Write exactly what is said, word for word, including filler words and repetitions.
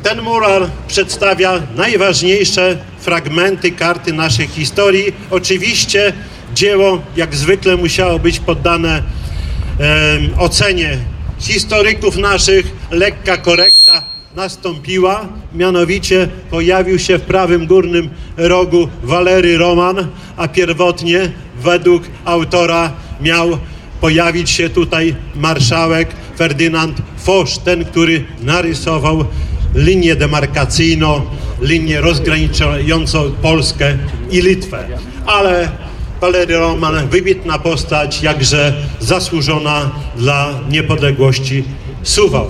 Ten mural przedstawia najważniejsze fragmenty karty naszej historii. Oczywiście dzieło jak zwykle musiało być poddane e, ocenie historyków naszych. Lekka korekta nastąpiła, mianowicie pojawił się w prawym górnym rogu Walery Roman, a pierwotnie według autora miał pojawić się tutaj marszałek Ferdynand Foch, ten, który narysował linię demarkacyjną, linię rozgraniczającą Polskę i Litwę. Ale Walery Roman, wybitna postać, jakże zasłużona dla niepodległości Suwałk.